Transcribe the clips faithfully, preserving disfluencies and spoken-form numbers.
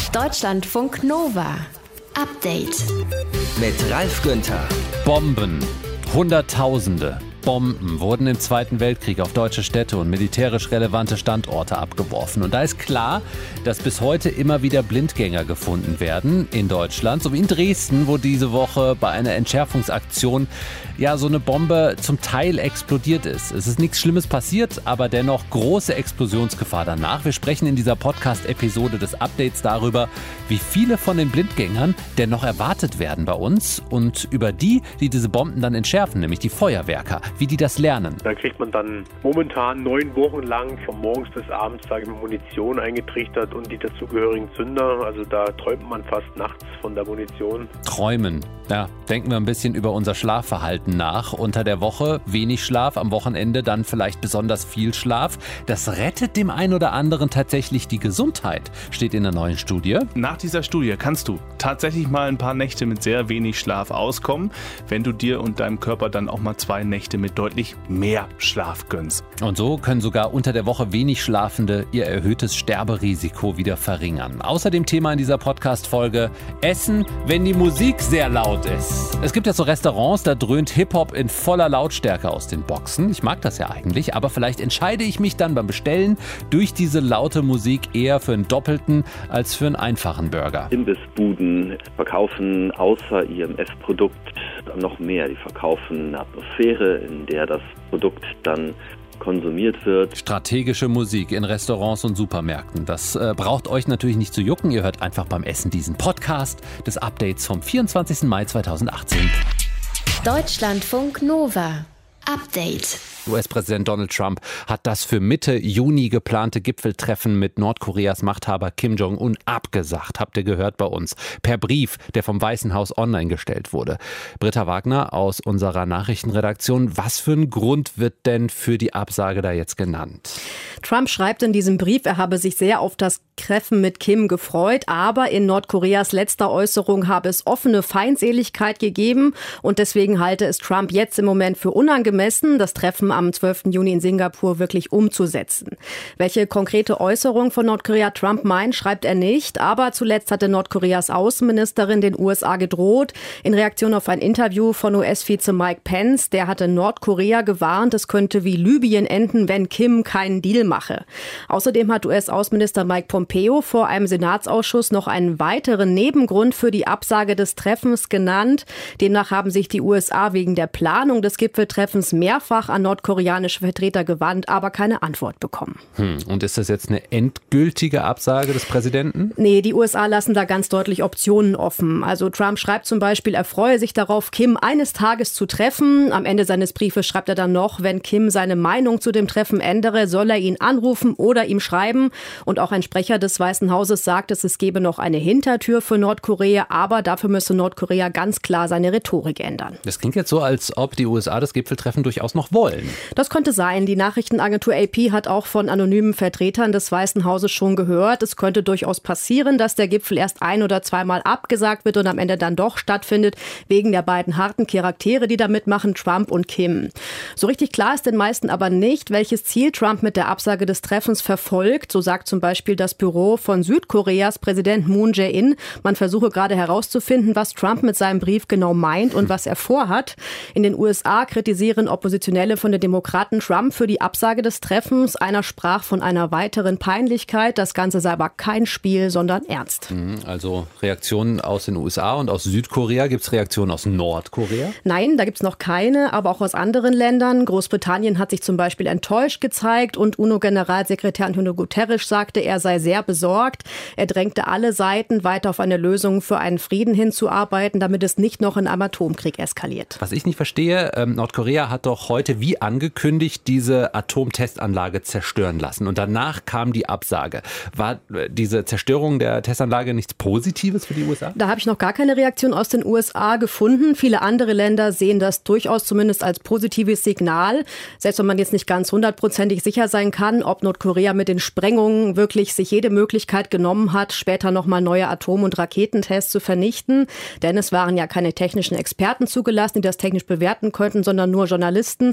Deutschlandfunk Nova. Update. Mit Ralf Günther. Bomben. Hunderttausende Bomben wurden im Zweiten Weltkrieg auf deutsche Städte und militärisch relevante Standorte abgeworfen. Und da ist klar, dass bis heute immer wieder Blindgänger gefunden werden in Deutschland, so wie in Dresden, wo diese Woche bei einer Entschärfungsaktion ja so eine Bombe zum Teil explodiert ist. Es ist nichts Schlimmes passiert, aber dennoch große Explosionsgefahr danach. Wir sprechen in dieser Podcast-Episode des Updates darüber, wie viele von den Blindgängern denn noch erwartet werden bei uns und über die, die diese Bomben dann entschärfen, nämlich die Feuerwerker, wie die das lernen. Da kriegt man dann momentan neun Wochen lang von morgens bis abends, sage ich mal, Munition eingetrichtert und die dazugehörigen Zünder. Also da träumt man fast nachts von der Munition. Träumen. Ja, denken wir ein bisschen über unser Schlafverhalten nach. Unter der Woche wenig Schlaf, am Wochenende dann vielleicht besonders viel Schlaf. Das rettet dem einen oder anderen tatsächlich die Gesundheit, steht in der neuen Studie. Nach dieser Studie kannst du tatsächlich mal ein paar Nächte mit sehr wenig Schlaf auskommen, wenn du dir und deinem Körper dann auch mal zwei Nächte mit deutlich mehr Schlaf gönnst. Und so können sogar unter der Woche wenig Schlafende ihr erhöhtes Sterberisiko wieder verringern. Außerdem Thema in dieser Podcast-Folge: Essen, wenn die Musik sehr laut ist. Es gibt ja so Restaurants, da dröhnt Hip-Hop in voller Lautstärke aus den Boxen. Ich mag das ja eigentlich, aber vielleicht entscheide ich mich dann beim Bestellen durch diese laute Musik eher für einen doppelten als für einen einfachen Burger. Imbissbuden verkaufen außer ihrem Essprodukt noch mehr. Die verkaufen eine Atmosphäre, in der das Produkt dann konsumiert wird. Strategische Musik in Restaurants und Supermärkten. Das äh, braucht euch natürlich nicht zu jucken. Ihr hört einfach beim Essen diesen Podcast des Updates vom vierundzwanzigsten Mai zweitausendachtzehn. Deutschlandfunk Nova. Update. U S-Präsident Donald Trump hat das für Mitte Juni geplante Gipfeltreffen mit Nordkoreas Machthaber Kim Jong-un abgesagt. Habt ihr gehört bei uns. Per Brief, der vom Weißen Haus online gestellt wurde. Britta Wagner aus unserer Nachrichtenredaktion. Was für ein Grund wird denn für die Absage da jetzt genannt? Trump schreibt in diesem Brief, er habe sich sehr auf das Treffen mit Kim gefreut, aber in Nordkoreas letzter Äußerung habe es offene Feindseligkeit gegeben und deswegen halte es Trump jetzt im Moment für unangemessen, das Treffen am zwölften Juni in Singapur wirklich umzusetzen. Welche konkrete Äußerung von Nordkorea Trump meint, schreibt er nicht, aber zuletzt hatte Nordkoreas Außenministerin den U S A gedroht. In Reaktion auf ein Interview von U S-Vize Mike Pence, der hatte Nordkorea gewarnt, es könnte wie Libyen enden, wenn Kim keinen Deal mache. Außerdem hat U S-Außenminister Mike Pompeo vor einem Senatsausschuss noch einen weiteren Nebengrund für die Absage des Treffens genannt. Demnach haben sich die U S A wegen der Planung des Gipfeltreffens mehrfach an nordkoreanische Vertreter gewandt, aber keine Antwort bekommen. Hm. Und ist das jetzt eine endgültige Absage des Präsidenten? Nee, die U S A lassen da ganz deutlich Optionen offen. Also Trump schreibt zum Beispiel, er freue sich darauf, Kim eines Tages zu treffen. Am Ende seines Briefes schreibt er dann noch, wenn Kim seine Meinung zu dem Treffen ändere, soll er ihn anrufen oder ihm schreiben. Und auch ein Sprecher des Weißen Hauses sagt, es, es gebe noch eine Hintertür für Nordkorea, aber dafür müsse Nordkorea ganz klar seine Rhetorik ändern. Das klingt jetzt so, als ob die U S A das Gipfeltreffen durchaus noch wollen. Das könnte sein. Die Nachrichtenagentur A P hat auch von anonymen Vertretern des Weißen Hauses schon gehört. Es könnte durchaus passieren, dass der Gipfel erst ein- oder zweimal abgesagt wird und am Ende dann doch stattfindet, wegen der beiden harten Charaktere, die da mitmachen, Trump und Kim. So richtig klar ist den meisten aber nicht, welches Ziel Trump mit der Absage des Treffens verfolgt. So sagt zum Beispiel das Büro von Südkoreas Präsident Moon Jae-in. Man versuche gerade herauszufinden, was Trump mit seinem Brief genau meint und was er vorhat. In den U S A kritisieren Oppositionelle von den Demokraten Trump für die Absage des Treffens. Einer sprach von einer weiteren Peinlichkeit. Das Ganze sei aber kein Spiel, sondern ernst. Also Reaktionen aus den U S A und aus Südkorea. Gibt es Reaktionen aus Nordkorea? Nein, da gibt es noch keine, aber auch aus anderen Ländern. Großbritannien hat sich zum Beispiel enttäuscht gezeigt und UNO-Generalsekretär Antonio Guterres sagte, er sei sehr besorgt. Er drängte alle Seiten, weiter auf eine Lösung für einen Frieden hinzuarbeiten, damit es nicht noch in einem Atomkrieg eskaliert. Was ich nicht verstehe, ähm, Nordkorea hat doch heute wie angekündigt diese Atomtestanlage zerstören lassen und danach kam die Absage. War diese Zerstörung der Testanlage nichts Positives für die U S A? Da habe ich noch gar keine Reaktion aus den U S A gefunden. Viele andere Länder sehen das durchaus zumindest als positives Signal. Selbst wenn man jetzt nicht ganz hundertprozentig sicher sein kann, ob Nordkorea mit den Sprengungen wirklich sich jede Möglichkeit genommen hat, später nochmal neue Atom- und Raketentests zu vernichten. Denn es waren ja keine technischen Experten zugelassen, die das technisch bewerten könnten, sondern nur Journalisten. Was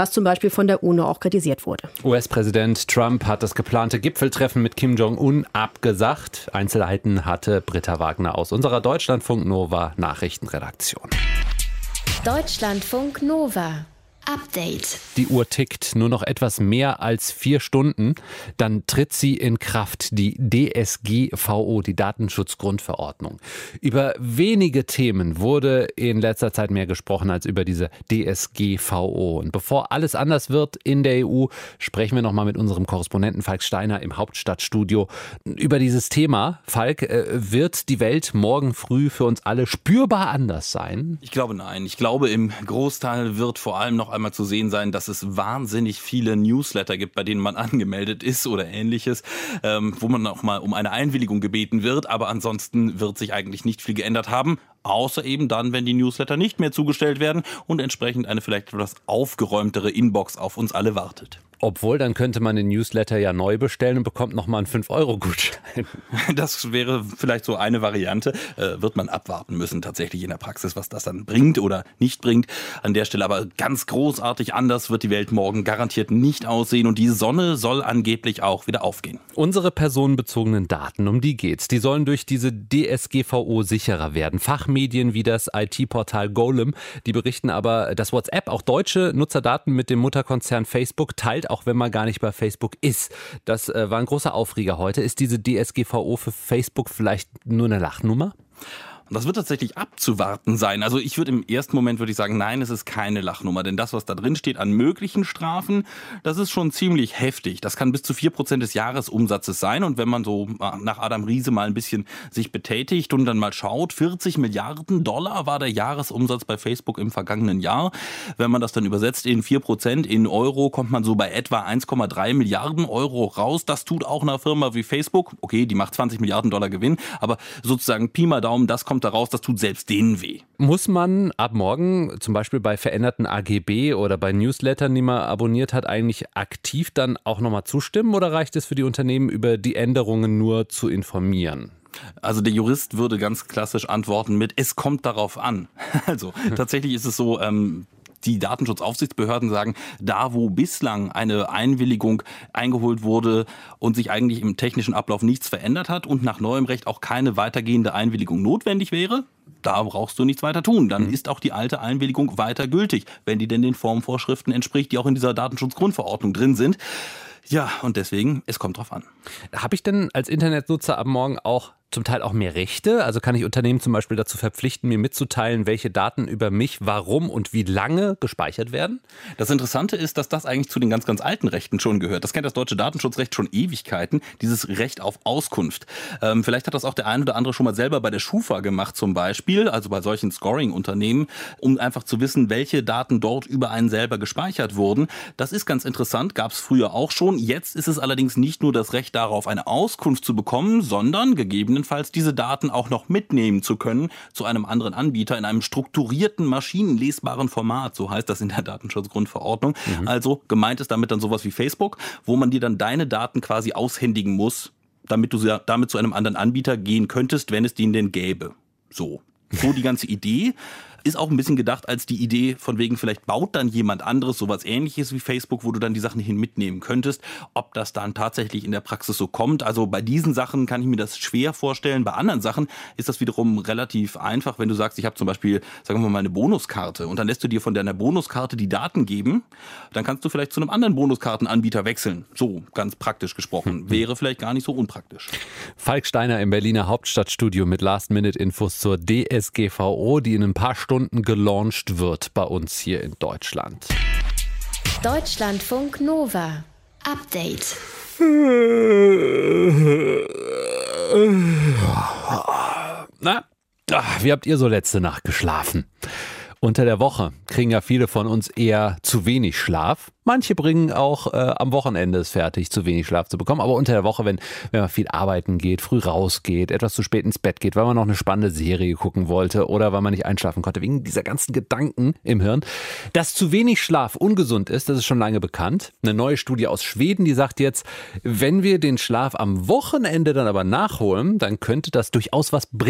was zum Beispiel von der UNO auch kritisiert wurde. U S-Präsident Trump hat das geplante Gipfeltreffen mit Kim Jong-un abgesagt. Einzelheiten hatte Britta Wagner aus unserer Deutschlandfunk Nova Nachrichtenredaktion. Deutschlandfunk Nova. Update. Die Uhr tickt, nur noch etwas mehr als vier Stunden. Dann tritt sie in Kraft, die D S G V O, die Datenschutzgrundverordnung. Über wenige Themen wurde in letzter Zeit mehr gesprochen als über diese D S G V O. Und bevor alles anders wird in der E U, sprechen wir nochmal mit unserem Korrespondenten Falk Steiner im Hauptstadtstudio über dieses Thema. Falk, wird die Welt morgen früh für uns alle spürbar anders sein? Ich glaube nein. Ich glaube, im Großteil wird vor allem noch einmal zu sehen sein, dass es wahnsinnig viele Newsletter gibt, bei denen man angemeldet ist oder ähnliches, ähm, wo man auch mal um eine Einwilligung gebeten wird. Aber ansonsten wird sich eigentlich nicht viel geändert haben. Außer eben dann, wenn die Newsletter nicht mehr zugestellt werden und entsprechend eine vielleicht etwas aufgeräumtere Inbox auf uns alle wartet. Obwohl, dann könnte man den Newsletter ja neu bestellen und bekommt nochmal einen fünf Euro Gutschein. Das wäre vielleicht so eine Variante. Äh, wird man abwarten müssen tatsächlich in der Praxis, was das dann bringt oder nicht bringt. An der Stelle aber ganz großartig anders wird die Welt morgen garantiert nicht aussehen. Und die Sonne soll angeblich auch wieder aufgehen. Unsere personenbezogenen Daten, um die geht's. Die sollen durch diese D S G V O sicherer werden. Fachmedien wie das I T-Portal Golem, die berichten aber, dass WhatsApp auch deutsche Nutzerdaten mit dem Mutterkonzern Facebook teilt, auch wenn man gar nicht bei Facebook ist. Das äh, war ein großer Aufreger heute. Ist diese D S G V O für Facebook vielleicht nur eine Lachnummer? Und das wird tatsächlich abzuwarten sein. Also ich würde im ersten Moment würde ich sagen, nein, es ist keine Lachnummer. Denn das, was da drin steht an möglichen Strafen, das ist schon ziemlich heftig. Das kann bis zu vier Prozent des Jahresumsatzes sein. Und wenn man so nach Adam Riese mal ein bisschen sich betätigt und dann mal schaut, vierzig Milliarden Dollar war der Jahresumsatz bei Facebook im vergangenen Jahr. Wenn man das dann übersetzt in vier Prozent in Euro, kommt man so bei etwa eins Komma drei Milliarden Euro raus. Das tut auch einer Firma wie Facebook. Okay, die macht zwanzig Milliarden Dollar Gewinn. Aber sozusagen Pi mal Daumen, das kommt daraus, das tut selbst denen weh. Muss man ab morgen zum Beispiel bei veränderten A G B oder bei Newslettern, die man abonniert hat, eigentlich aktiv dann auch nochmal zustimmen oder reicht es für die Unternehmen, über die Änderungen nur zu informieren? Also der Jurist würde ganz klassisch antworten mit, es kommt darauf an. Also tatsächlich ist es so, ähm, die Datenschutzaufsichtsbehörden sagen, da wo bislang eine Einwilligung eingeholt wurde und sich eigentlich im technischen Ablauf nichts verändert hat und nach neuem Recht auch keine weitergehende Einwilligung notwendig wäre, da brauchst du nichts weiter tun. Dann ist auch die alte Einwilligung weiter gültig, wenn die denn den Formvorschriften entspricht, die auch in dieser Datenschutzgrundverordnung drin sind. Ja, und deswegen, es kommt drauf an. Habe ich denn als Internetnutzer ab morgen auch zum Teil auch mehr Rechte? Also kann ich Unternehmen zum Beispiel dazu verpflichten, mir mitzuteilen, welche Daten über mich, warum und wie lange gespeichert werden? Das Interessante ist, dass das eigentlich zu den ganz, ganz alten Rechten schon gehört. Das kennt das deutsche Datenschutzrecht schon Ewigkeiten, dieses Recht auf Auskunft. Ähm, vielleicht hat das auch der ein oder andere schon mal selber bei der Schufa gemacht zum Beispiel, also bei solchen Scoring-Unternehmen, um einfach zu wissen, welche Daten dort über einen selber gespeichert wurden. Das ist ganz interessant, gab es früher auch schon. Jetzt ist es allerdings nicht nur das Recht darauf, eine Auskunft zu bekommen, sondern gegebenenfalls diese Daten auch noch mitnehmen zu können zu einem anderen Anbieter in einem strukturierten, maschinenlesbaren Format, so heißt das in der Datenschutzgrundverordnung. Mhm. Also gemeint ist damit dann sowas wie Facebook, wo man dir dann deine Daten quasi aushändigen muss, damit du damit zu einem anderen Anbieter gehen könntest, wenn es den denn gäbe. So. So die ganze Idee. Ist auch ein bisschen gedacht als die Idee von wegen, vielleicht baut dann jemand anderes sowas Ähnliches wie Facebook, wo du dann die Sachen hin mitnehmen könntest. Ob das dann tatsächlich in der Praxis so kommt, also bei diesen Sachen kann ich mir das schwer vorstellen. Bei anderen Sachen ist das wiederum relativ einfach, wenn du sagst, ich habe zum Beispiel, sagen wir mal, eine Bonuskarte und dann lässt du dir von deiner Bonuskarte die Daten geben, dann kannst du vielleicht zu einem anderen Bonuskartenanbieter wechseln. So, ganz praktisch gesprochen. Wäre vielleicht gar nicht so unpraktisch. Falk Steiner im Berliner Hauptstadtstudio mit Last-Minute-Infos zur D S G V O, die in ein paar Stunden gelauncht wird bei uns hier in Deutschland. Deutschlandfunk Nova. Update. Na, ach, wie habt ihr so letzte Nacht geschlafen? Unter der Woche kriegen ja viele von uns eher zu wenig Schlaf. Manche bringen auch äh, am Wochenende es fertig, zu wenig Schlaf zu bekommen. Aber unter der Woche, wenn, wenn man viel arbeiten geht, früh rausgeht, etwas zu spät ins Bett geht, weil man noch eine spannende Serie gucken wollte oder weil man nicht einschlafen konnte, wegen dieser ganzen Gedanken im Hirn. Dass zu wenig Schlaf ungesund ist, das ist schon lange bekannt. Eine neue Studie aus Schweden, die sagt jetzt, wenn wir den Schlaf am Wochenende dann aber nachholen, dann könnte das durchaus was bringen.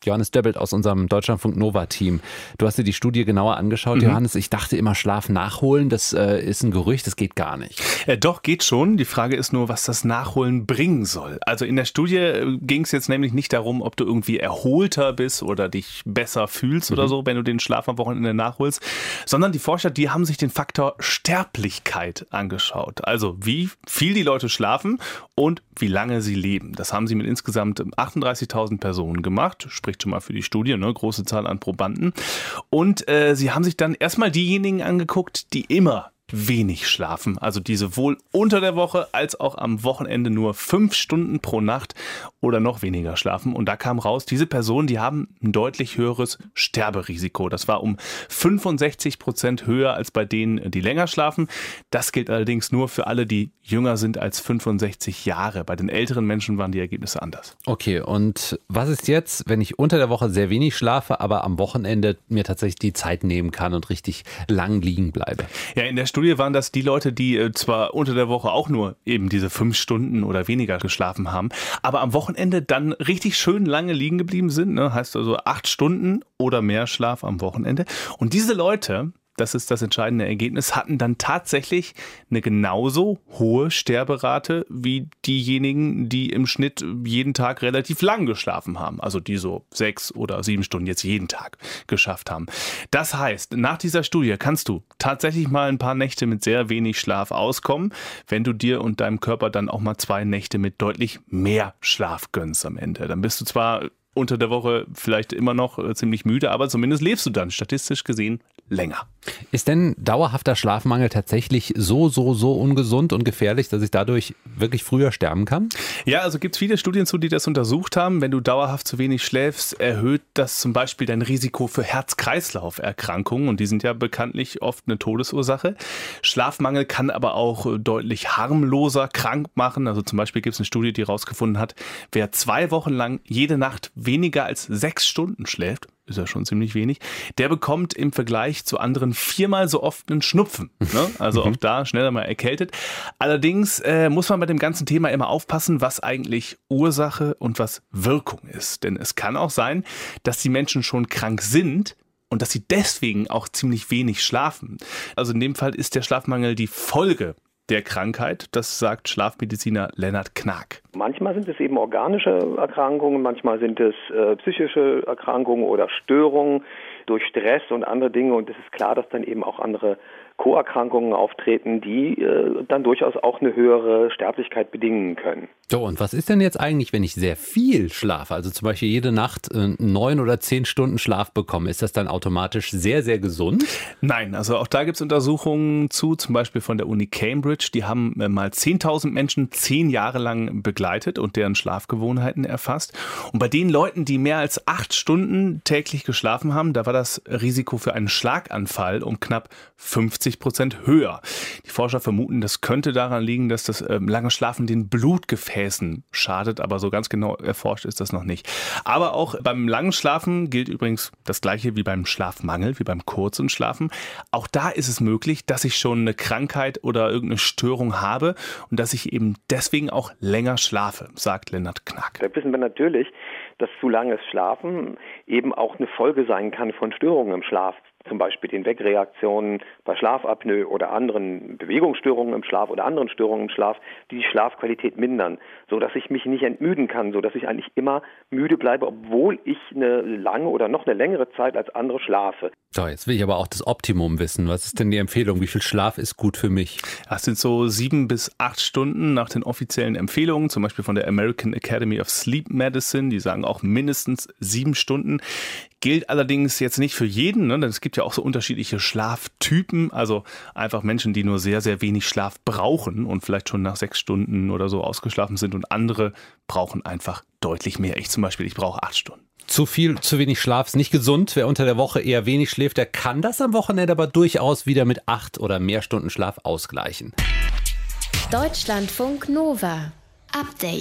Johannes Döbbelt aus unserem Deutschlandfunk Nova-Team. Du hast dir die Studie genauer angeschaut, mhm. Johannes. Ich dachte immer, Schlaf nachholen, das äh, ist ein Gerücht, das geht gar nicht. Äh, doch, geht schon. Die Frage ist nur, was das Nachholen bringen soll. Also in der Studie äh, ging es jetzt nämlich nicht darum, ob du irgendwie erholter bist oder dich besser fühlst mhm. oder so, wenn du den Schlaf am Wochenende nachholst, sondern die Forscher, die haben sich den Faktor Sterblichkeit angeschaut. Also wie viel die Leute schlafen und wie lange sie leben. Das haben sie mit insgesamt achtunddreißigtausend Personen gemacht, spricht schon mal für die Studie, ne? Große Zahl an Probanden. Und äh, sie haben sich dann erstmal diejenigen angeguckt, die immer wenig schlafen, also die sowohl unter der Woche als auch am Wochenende nur fünf Stunden pro Nacht oder noch weniger schlafen. Und da kam raus, diese Personen, die haben ein deutlich höheres Sterberisiko. Das war um fünfundsechzig Prozent höher als bei denen, die länger schlafen. Das gilt allerdings nur für alle, die jünger sind als fünfundsechzig Jahre. Bei den älteren Menschen waren die Ergebnisse anders. Okay, und was ist jetzt, wenn ich unter der Woche sehr wenig schlafe, aber am Wochenende mir tatsächlich die Zeit nehmen kann und richtig lang liegen bleibe? Ja, in der Studie waren das die Leute, die äh, zwar unter der Woche auch nur eben diese fünf Stunden oder weniger geschlafen haben, aber am Wochenende dann richtig schön lange liegen geblieben sind. Ne? Heißt also acht Stunden oder mehr Schlaf am Wochenende. Und diese Leute, das ist das entscheidende Ergebnis, hatten dann tatsächlich eine genauso hohe Sterberate wie diejenigen, die im Schnitt jeden Tag relativ lang geschlafen haben. Also die so sechs oder sieben Stunden jetzt jeden Tag geschafft haben. Das heißt, nach dieser Studie kannst du tatsächlich mal ein paar Nächte mit sehr wenig Schlaf auskommen, wenn du dir und deinem Körper dann auch mal zwei Nächte mit deutlich mehr Schlaf gönnst am Ende. Dann bist du zwar unter der Woche vielleicht immer noch ziemlich müde, aber zumindest lebst du dann statistisch gesehen länger. Ist denn dauerhafter Schlafmangel tatsächlich so, so, so ungesund und gefährlich, dass ich dadurch wirklich früher sterben kann? Ja, also gibt es viele Studien zu, die das untersucht haben. Wenn du dauerhaft zu wenig schläfst, erhöht das zum Beispiel dein Risiko für Herz-Kreislauf-Erkrankungen und die sind ja bekanntlich oft eine Todesursache. Schlafmangel kann aber auch deutlich harmloser krank machen. Also zum Beispiel gibt es eine Studie, die herausgefunden hat, wer zwei Wochen lang jede Nacht weniger als sechs Stunden schläft, ist ja schon ziemlich wenig, der bekommt im Vergleich zu anderen viermal so oft einen Schnupfen. Ne? Also auch da schneller mal erkältet. Allerdings äh, muss man bei dem ganzen Thema immer aufpassen, was eigentlich Ursache und was Wirkung ist. Denn es kann auch sein, dass die Menschen schon krank sind und dass sie deswegen auch ziemlich wenig schlafen. Also in dem Fall ist der Schlafmangel die Folge der Krankheit. Das sagt Schlafmediziner Lennart Knaak. Manchmal sind es eben organische Erkrankungen, manchmal sind es äh, psychische Erkrankungen oder Störungen durch Stress und andere Dinge. Und es ist klar, dass dann eben auch andere Co-Erkrankungen auftreten, die äh, dann durchaus auch eine höhere Sterblichkeit bedingen können. So, und was ist denn jetzt eigentlich, wenn ich sehr viel schlafe, also zum Beispiel jede Nacht äh, neun oder zehn Stunden Schlaf bekomme? Ist das dann automatisch sehr, sehr gesund? Nein, also auch da gibt es Untersuchungen zu, zum Beispiel von der Uni Cambridge. Die haben äh, mal zehntausend Menschen zehn Jahre lang begleitet und deren Schlafgewohnheiten erfasst. Und bei den Leuten, die mehr als acht Stunden täglich geschlafen haben, da war das Risiko für einen Schlaganfall um knapp fünfzig Prozent höher. Die Forscher vermuten, das könnte daran liegen, dass das äh, lange Schlafen den Blutgefäßen schadet, aber so ganz genau erforscht ist das noch nicht. Aber auch beim langen Schlafen gilt übrigens das Gleiche wie beim Schlafmangel, wie beim kurzen Schlafen. Auch da ist es möglich, dass ich schon eine Krankheit oder irgendeine Störung habe und dass ich eben deswegen auch länger schlafe, sagt Lennart Knaak. Da wissen wir natürlich, dass zu langes Schlafen eben auch eine Folge sein kann von Störungen im Schlaf. Zum Beispiel den Wegreaktionen bei Schlafapnoe oder anderen Bewegungsstörungen im Schlaf oder anderen Störungen im Schlaf, die die Schlafqualität mindern, sodass ich mich nicht entmüden kann, sodass ich eigentlich immer müde bleibe, obwohl ich eine lange oder noch eine längere Zeit als andere schlafe. So, jetzt will ich aber auch das Optimum wissen. Was ist denn die Empfehlung? Wie viel Schlaf ist gut für mich? Das sind so sieben bis acht Stunden nach den offiziellen Empfehlungen, zum Beispiel von der American Academy of Sleep Medicine. Die sagen auch mindestens sieben Stunden. Gilt allerdings jetzt nicht für jeden, ne? Denn es gibt ja auch so unterschiedliche Schlaftypen, also einfach Menschen, die nur sehr, sehr wenig Schlaf brauchen und vielleicht schon nach sechs Stunden oder so ausgeschlafen sind und andere brauchen einfach deutlich mehr. Ich zum Beispiel, ich brauche acht Stunden. Zu viel, zu wenig Schlaf ist nicht gesund. Wer unter der Woche eher wenig schläft, der kann das am Wochenende aber durchaus wieder mit acht oder mehr Stunden Schlaf ausgleichen. Deutschlandfunk Nova. Update.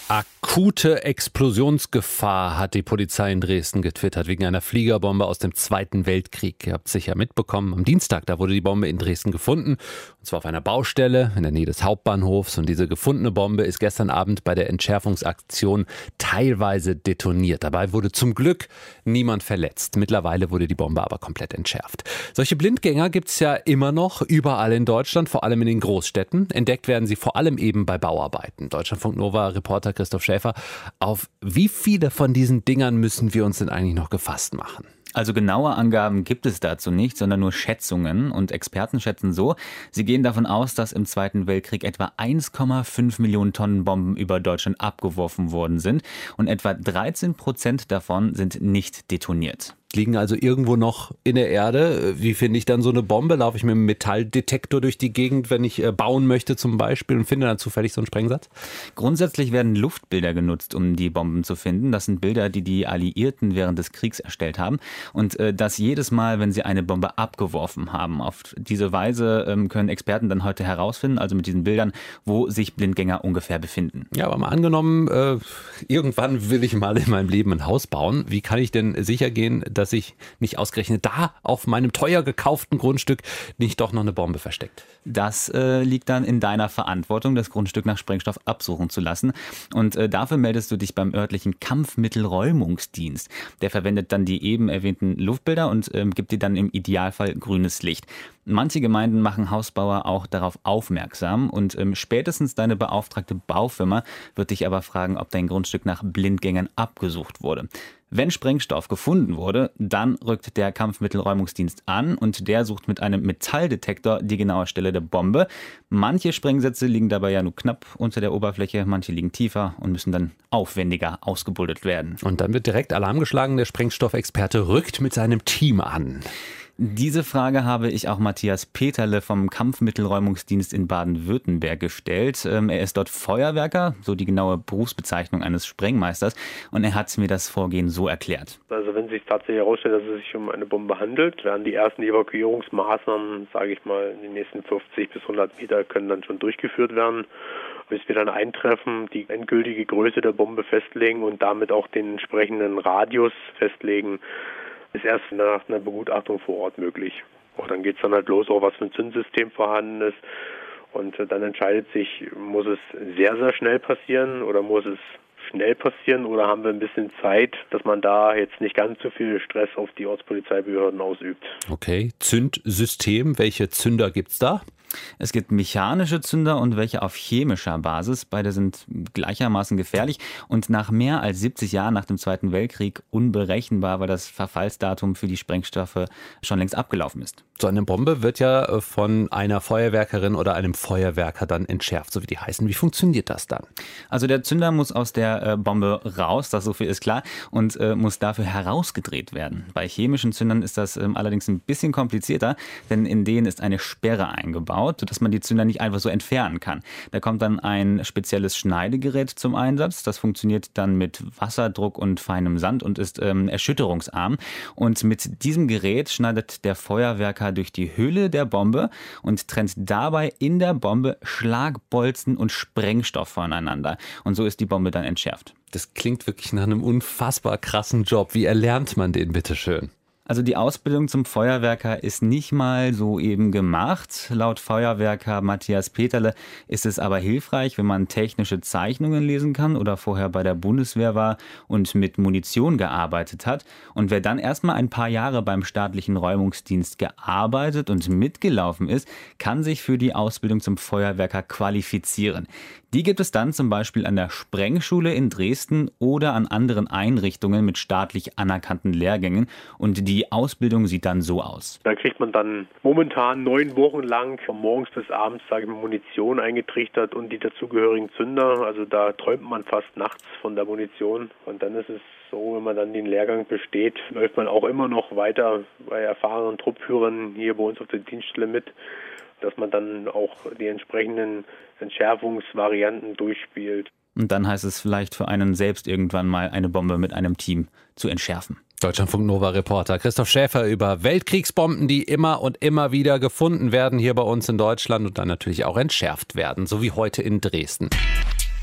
Akute Explosionsgefahr hat die Polizei in Dresden getwittert wegen einer Fliegerbombe aus dem Zweiten Weltkrieg. Ihr habt es sicher mitbekommen. Am Dienstag, da wurde die Bombe in Dresden gefunden. Und zwar auf einer Baustelle in der Nähe des Hauptbahnhofs. Und diese gefundene Bombe ist gestern Abend bei der Entschärfungsaktion teilweise detoniert. Dabei wurde zum Glück niemand verletzt. Mittlerweile wurde die Bombe aber komplett entschärft. Solche Blindgänger gibt es ja immer noch überall in Deutschland, vor allem in den Großstädten. Entdeckt werden sie vor allem eben bei Bauarbeiten. Deutschlandfunk Nova Reporter Christoph Schäfer, auf wie viele von diesen Dingern müssen wir uns denn eigentlich noch gefasst machen? Also genaue Angaben gibt es dazu nicht, sondern nur Schätzungen. Und Experten schätzen so, sie gehen davon aus, dass im Zweiten Weltkrieg etwa eins Komma fünf Millionen Tonnen Bomben über Deutschland abgeworfen worden sind. Und etwa dreizehn Prozent davon sind nicht detoniert. Liegen also irgendwo noch in der Erde. Wie finde ich dann so eine Bombe? Laufe ich mit einem Metalldetektor durch die Gegend, wenn ich bauen möchte zum Beispiel, und finde dann zufällig so einen Sprengsatz? Grundsätzlich werden Luftbilder genutzt, um die Bomben zu finden. Das sind Bilder, die die Alliierten während des Kriegs erstellt haben. Und äh, das jedes Mal, wenn sie eine Bombe abgeworfen haben. Auf diese Weise ähm, können Experten dann heute herausfinden, also mit diesen Bildern, wo sich Blindgänger ungefähr befinden. Ja, aber mal angenommen, äh, irgendwann will ich mal in meinem Leben ein Haus bauen. Wie kann ich denn sicher gehen, dass sich nicht ausgerechnet da auf meinem teuer gekauften Grundstück nicht doch noch eine Bombe versteckt? Das äh, liegt dann in deiner Verantwortung, das Grundstück nach Sprengstoff absuchen zu lassen. Und äh, dafür meldest du dich beim örtlichen Kampfmittelräumungsdienst. Der verwendet dann die eben erwähnten Luftbilder und äh, gibt dir dann im Idealfall grünes Licht. Manche Gemeinden machen Hausbauer auch darauf aufmerksam und ähm, spätestens deine beauftragte Baufirma wird dich aber fragen, ob dein Grundstück nach Blindgängern abgesucht wurde. Wenn Sprengstoff gefunden wurde, dann rückt der Kampfmittelräumungsdienst an und der sucht mit einem Metalldetektor die genaue Stelle der Bombe. Manche Sprengsätze liegen dabei ja nur knapp unter der Oberfläche, manche liegen tiefer und müssen dann aufwendiger ausgebuddelt werden. Und dann wird direkt Alarm geschlagen, der Sprengstoffexperte rückt mit seinem Team an. Diese Frage habe ich auch Matthias Peterle vom Kampfmittelräumungsdienst in Baden-Württemberg gestellt. Er ist dort Feuerwerker, so die genaue Berufsbezeichnung eines Sprengmeisters. Und er hat mir das Vorgehen so erklärt. Also wenn sich tatsächlich herausstellt, dass es sich um eine Bombe handelt, werden die ersten Evakuierungsmaßnahmen, sage ich mal, in den nächsten fünfzig bis hundert Meter können dann schon durchgeführt werden. Bis wir dann eintreffen, die endgültige Größe der Bombe festlegen und damit auch den entsprechenden Radius festlegen, ist erst nach einer Begutachtung vor Ort möglich. Und dann geht es dann halt los, auch was für ein Zündsystem vorhanden ist. Und dann entscheidet sich, muss es sehr, sehr schnell passieren oder muss es schnell passieren oder haben wir ein bisschen Zeit, dass man da jetzt nicht ganz so viel Stress auf die Ortspolizeibehörden ausübt. Okay, Zündsystem, welche Zünder gibt's da? Es gibt mechanische Zünder und welche auf chemischer Basis. Beide sind gleichermaßen gefährlich und nach mehr als siebzig Jahren nach dem Zweiten Weltkrieg unberechenbar, weil das Verfallsdatum für die Sprengstoffe schon längst abgelaufen ist. So eine Bombe wird ja von einer Feuerwerkerin oder einem Feuerwerker dann entschärft, so wie die heißen. Wie funktioniert das dann? Also der Zünder muss aus der äh, Bombe raus, das so viel ist klar, und äh, muss dafür herausgedreht werden. Bei chemischen Zündern ist das äh, allerdings ein bisschen komplizierter, denn in denen ist eine Sperre eingebaut, sodass man die Zünder nicht einfach so entfernen kann. Da kommt dann ein spezielles Schneidegerät zum Einsatz. Das funktioniert dann mit Wasserdruck und feinem Sand und ist ähm, erschütterungsarm. Und mit diesem Gerät schneidet der Feuerwerker durch die Hülle der Bombe und trennt dabei in der Bombe Schlagbolzen und Sprengstoff voneinander. Und so ist die Bombe dann entschärft. Das klingt wirklich nach einem unfassbar krassen Job. Wie erlernt man den, bitteschön? Also die Ausbildung zum Feuerwerker ist nicht mal so eben gemacht. Laut Feuerwerker Matthias Peterle ist es aber hilfreich, wenn man technische Zeichnungen lesen kann oder vorher bei der Bundeswehr war und mit Munition gearbeitet hat. Und wer dann erstmal ein paar Jahre beim staatlichen Räumungsdienst gearbeitet und mitgelaufen ist, kann sich für die Ausbildung zum Feuerwerker qualifizieren. Die gibt es dann zum Beispiel an der Sprengschule in Dresden oder an anderen Einrichtungen mit staatlich anerkannten Lehrgängen. Und die Ausbildung sieht dann so aus. Da kriegt man dann momentan neun Wochen lang von morgens bis abends, sage ich mal, Munition eingetrichtert und die dazugehörigen Zünder. Also da träumt man fast nachts von der Munition. Und dann ist es so, wenn man dann den Lehrgang besteht, läuft man auch immer noch weiter bei erfahrenen Truppführern hier bei uns auf der Dienststelle mit, dass man dann auch die entsprechenden Entschärfungsvarianten durchspielt. Und dann heißt es vielleicht für einen selbst irgendwann mal eine Bombe mit einem Team zu entschärfen. Deutschlandfunk Nova Reporter Christoph Schäfer über Weltkriegsbomben, die immer und immer wieder gefunden werden hier bei uns in Deutschland und dann natürlich auch entschärft werden, so wie heute in Dresden.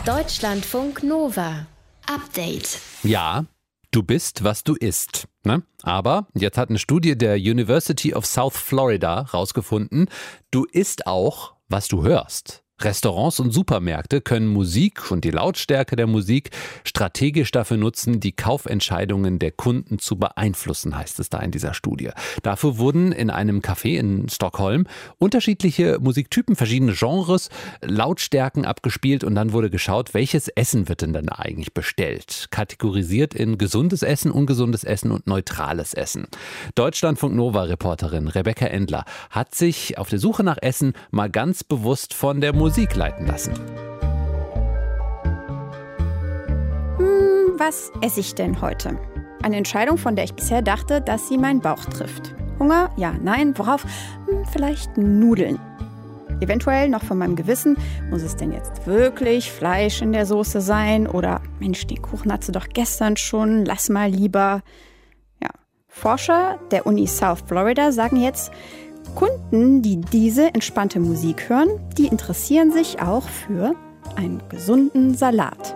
Deutschlandfunk Nova. Update. Ja, du bist, was du isst. Ne? Aber jetzt hat eine Studie der University of South Florida rausgefunden, du isst auch, was du hörst. Restaurants und Supermärkte können Musik und die Lautstärke der Musik strategisch dafür nutzen, die Kaufentscheidungen der Kunden zu beeinflussen, heißt es da in dieser Studie. Dafür wurden in einem Café in Stockholm unterschiedliche Musiktypen, verschiedene Genres, Lautstärken abgespielt und dann wurde geschaut, welches Essen wird denn dann eigentlich bestellt. Kategorisiert in gesundes Essen, ungesundes Essen und neutrales Essen. Deutschlandfunk Nova-Reporterin Rebecca Endler hat sich auf der Suche nach Essen mal ganz bewusst von der Musik Musik leiten lassen. Hm, was esse ich denn heute? Eine Entscheidung, von der ich bisher dachte, dass sie meinen Bauch trifft. Hunger? Ja, nein. Worauf? Hm, vielleicht Nudeln. Eventuell noch von meinem Gewissen, muss es denn jetzt wirklich Fleisch in der Soße sein? Oder, Mensch, den Kuchen hast du doch gestern schon, lass mal lieber. Ja, Forscher der Uni South Florida sagen jetzt, Kunden, die diese entspannte Musik hören, die interessieren sich auch für einen gesunden Salat.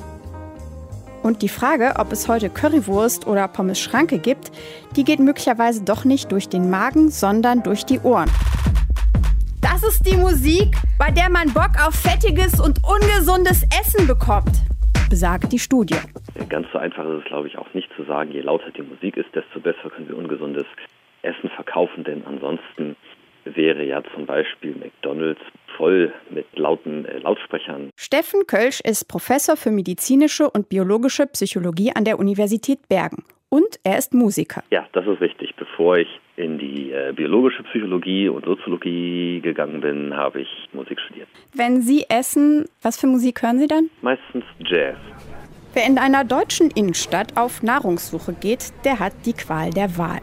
Und die Frage, ob es heute Currywurst oder Pommes Schranke gibt, die geht möglicherweise doch nicht durch den Magen, sondern durch die Ohren. Das ist die Musik, bei der man Bock auf fettiges und ungesundes Essen bekommt, besagt die Studie. Ganz so einfach ist es, glaube ich, auch nicht zu sagen, je lauter die Musik ist, desto besser können wir ungesundes Essen verkaufen, denn ansonsten wäre ja zum Beispiel McDonald's voll mit lauten äh, Lautsprechern. Steffen Kölsch ist Professor für medizinische und biologische Psychologie an der Universität Bergen und er ist Musiker. Ja, das ist richtig. Bevor ich in die äh, biologische Psychologie und Soziologie gegangen bin, habe ich Musik studiert. Wenn Sie essen, was für Musik hören Sie dann? Meistens Jazz. Wer in einer deutschen Innenstadt auf Nahrungssuche geht, der hat die Qual der Wahl.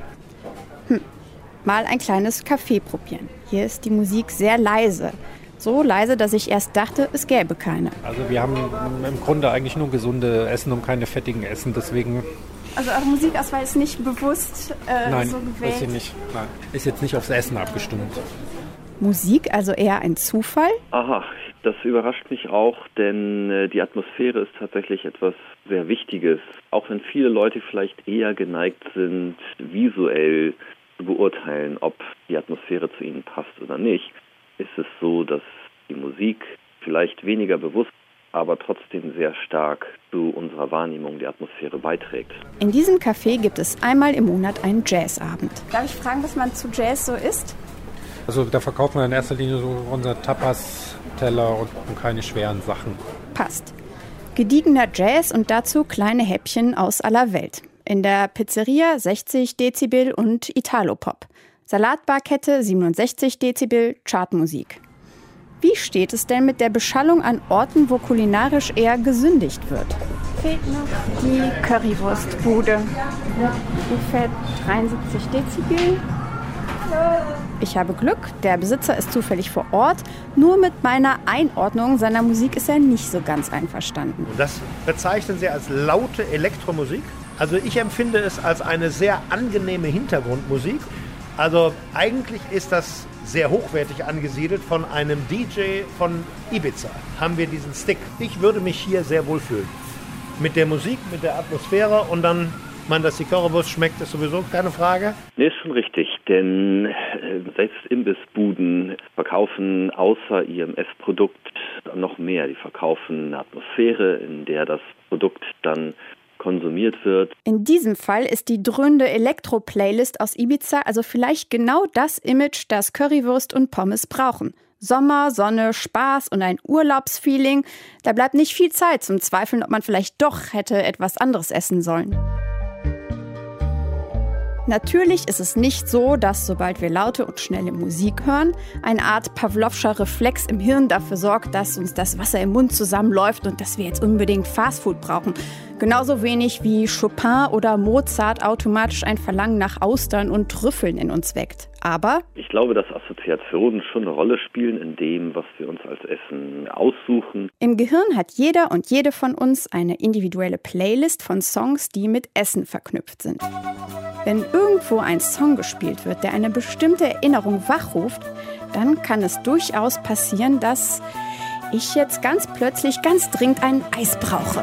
Hm. Mal ein kleines Café probieren. Hier ist die Musik sehr leise. So leise, dass ich erst dachte, es gäbe keine. Also wir haben im Grunde eigentlich nur gesunde Essen und keine fettigen Essen, deswegen... Also eure Musikauswahl ist nicht bewusst äh, Nein, so gewählt? Nein, ist sie nicht. Nein, ist jetzt nicht aufs Essen abgestimmt. Musik also eher ein Zufall? Aha, das überrascht mich auch, denn äh, die Atmosphäre ist tatsächlich etwas sehr Wichtiges. Auch wenn viele Leute vielleicht eher geneigt sind, visuell zu beurteilen, ob die Atmosphäre zu ihnen passt oder nicht, ist es so, dass die Musik vielleicht weniger bewusst, aber trotzdem sehr stark zu unserer Wahrnehmung der Atmosphäre beiträgt. In diesem Café gibt es einmal im Monat einen Jazzabend. Darf ich fragen, was man zu Jazz so isst? Also da verkaufen wir in erster Linie so unser Tapas-Teller und, und keine schweren Sachen. Passt. Gediegener Jazz und dazu kleine Häppchen aus aller Welt. In der Pizzeria sechzig Dezibel und Italopop. Salatbarkette siebenundsechzig Dezibel, Chartmusik. Wie steht es denn mit der Beschallung an Orten, wo kulinarisch eher gesündigt wird? Fehlt noch die Currywurstbude. Ungefähr dreiundsiebzig Dezibel. Ich habe Glück, der Besitzer ist zufällig vor Ort. Nur mit meiner Einordnung seiner Musik ist er nicht so ganz einverstanden. Das bezeichnen Sie als laute Elektromusik? Also ich empfinde es als eine sehr angenehme Hintergrundmusik. Also eigentlich ist das sehr hochwertig angesiedelt. Von einem D J von Ibiza haben wir diesen Stick. Ich würde mich hier sehr wohl fühlen. Mit der Musik, mit der Atmosphäre und dann, man, dass die Currywurst schmeckt, ist sowieso keine Frage. Nee, ist schon richtig, denn äh, selbst Imbissbuden verkaufen außer ihrem Essprodukt noch mehr. Die verkaufen eine Atmosphäre, in der das Produkt dann konsumiert wird. In diesem Fall ist die dröhnende Elektro-Playlist aus Ibiza also vielleicht genau das Image, das Currywurst und Pommes brauchen. Sommer, Sonne, Spaß und ein Urlaubsfeeling. Da bleibt nicht viel Zeit zum Zweifeln, ob man vielleicht doch hätte etwas anderes essen sollen. Natürlich ist es nicht so, dass sobald wir laute und schnelle Musik hören, eine Art Pavlovscher Reflex im Hirn dafür sorgt, dass uns das Wasser im Mund zusammenläuft und dass wir jetzt unbedingt Fastfood brauchen. Genauso wenig wie Chopin oder Mozart automatisch ein Verlangen nach Austern und Trüffeln in uns weckt. Aber ich glaube, dass Assoziationen schon eine Rolle spielen in dem, was wir uns als Essen aussuchen. Im Gehirn hat jeder und jede von uns eine individuelle Playlist von Songs, die mit Essen verknüpft sind. Wenn irgendwo ein Song gespielt wird, der eine bestimmte Erinnerung wachruft, dann kann es durchaus passieren, dass ich jetzt ganz plötzlich ganz dringend ein Eis brauche.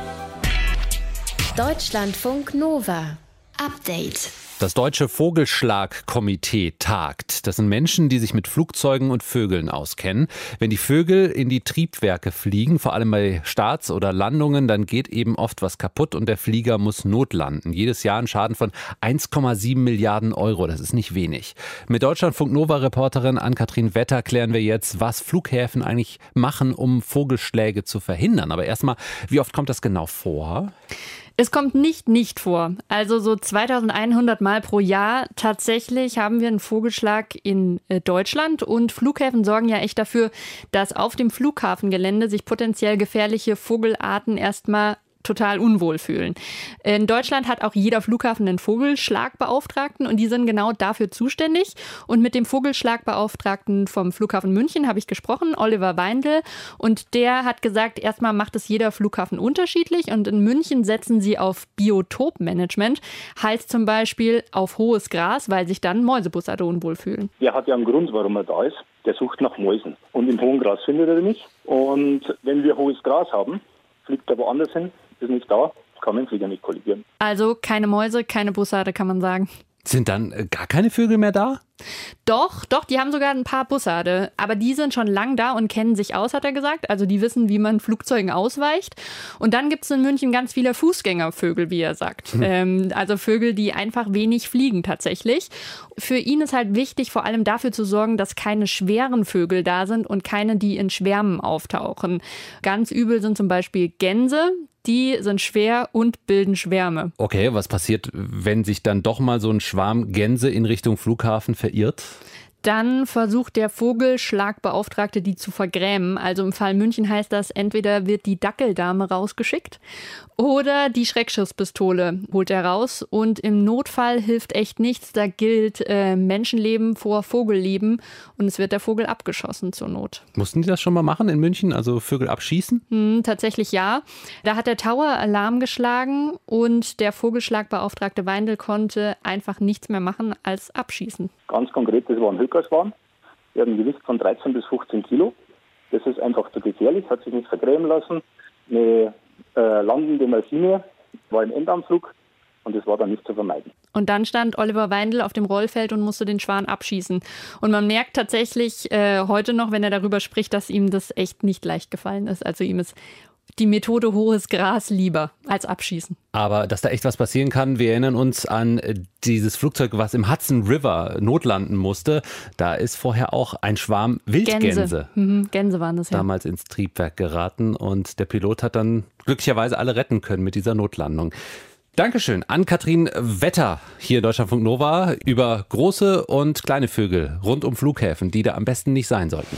Deutschlandfunk Nova. Update. Das Deutsche Vogelschlag-Komitee tagt. Das sind Menschen, die sich mit Flugzeugen und Vögeln auskennen. Wenn die Vögel in die Triebwerke fliegen, vor allem bei Starts oder Landungen, dann geht eben oft was kaputt und der Flieger muss notlanden. Jedes Jahr ein Schaden von eins Komma sieben Milliarden Euro. Das ist nicht wenig. Mit Deutschlandfunk Nova-Reporterin Ann-Kathrin Wetter klären wir jetzt, was Flughäfen eigentlich machen, um Vogelschläge zu verhindern. Aber erstmal, wie oft kommt das genau vor? Es kommt nicht nicht vor. Also so zweitausendeinhundert Mal pro Jahr. Tatsächlich haben wir einen Vogelschlag in Deutschland und Flughäfen sorgen ja echt dafür, dass auf dem Flughafengelände sich potenziell gefährliche Vogelarten erstmal total unwohl fühlen. In Deutschland hat auch jeder Flughafen einen Vogelschlagbeauftragten und die sind genau dafür zuständig. Und mit dem Vogelschlagbeauftragten vom Flughafen München habe ich gesprochen, Oliver Weindl. Und der hat gesagt, erstmal macht es jeder Flughafen unterschiedlich und in München setzen sie auf Biotopmanagement, heißt zum Beispiel auf hohes Gras, weil sich dann Mäusebussarde unwohl fühlen. Der hat ja einen Grund, warum er da ist. Der sucht nach Mäusen. Und im hohen Gras findet er die nicht. Und wenn wir hohes Gras haben, fliegt er woanders hin, ist nicht da, kann man den Flieger nicht kollidieren. Also keine Mäuse, keine Bussarde, kann man sagen. Sind dann gar keine Vögel mehr da? Doch, doch, die haben sogar ein paar Bussarde. Aber die sind schon lang da und kennen sich aus, hat er gesagt. Also die wissen, wie man Flugzeugen ausweicht. Und dann gibt es in München ganz viele Fußgängervögel, wie er sagt. Hm. Ähm, also Vögel, die einfach wenig fliegen tatsächlich. Für ihn ist halt wichtig, vor allem dafür zu sorgen, dass keine schweren Vögel da sind und keine, die in Schwärmen auftauchen. Ganz übel sind zum Beispiel Gänse. Die sind schwer und bilden Schwärme. Okay, was passiert, wenn sich dann doch mal so ein Schwarm Gänse in Richtung Flughafen verirrt? Dann versucht der Vogelschlagbeauftragte, die zu vergrämen. Also im Fall München heißt das, entweder wird die Dackeldame rausgeschickt oder die Schreckschusspistole holt er raus. Und im Notfall hilft echt nichts. Da gilt äh, Menschenleben vor Vogelleben und es wird der Vogel abgeschossen zur Not. Mussten die das schon mal machen in München, also Vögel abschießen? Hm, tatsächlich ja. Da hat der Tower Alarm geschlagen und der Vogelschlagbeauftragte Weindl konnte einfach nichts mehr machen als abschießen. Ganz konkret, das waren Hökerswaren. Die haben ein Gewicht von dreizehn bis fünfzehn Kilo. Das ist einfach zu gefährlich, hat sich nicht vergrämen lassen. Eine äh, landende Maschine war im Endanflug und das war dann nicht zu vermeiden. Und dann stand Oliver Weindl auf dem Rollfeld und musste den Schwan abschießen. Und man merkt tatsächlich äh, heute noch, wenn er darüber spricht, dass ihm das echt nicht leicht gefallen ist. Also ihm ist die Methode hohes Gras lieber als abschießen. Aber dass da echt was passieren kann, wir erinnern uns an dieses Flugzeug, was im Hudson River notlanden musste. Da ist vorher auch ein Schwarm Wildgänse. Gänse, mhm, Gänse waren das, ja. Damals ins Triebwerk geraten und der Pilot hat dann glücklicherweise alle retten können mit dieser Notlandung. Dankeschön. Ann-Kathrin Wetter hier in Deutschlandfunk Nova über große und kleine Vögel rund um Flughäfen, die da am besten nicht sein sollten.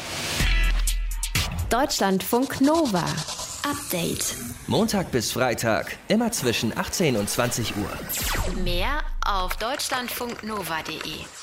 Deutschlandfunk Nova. Update. Montag bis Freitag, immer zwischen achtzehn und zwanzig Uhr. Mehr auf deutschlandfunknova punkt de.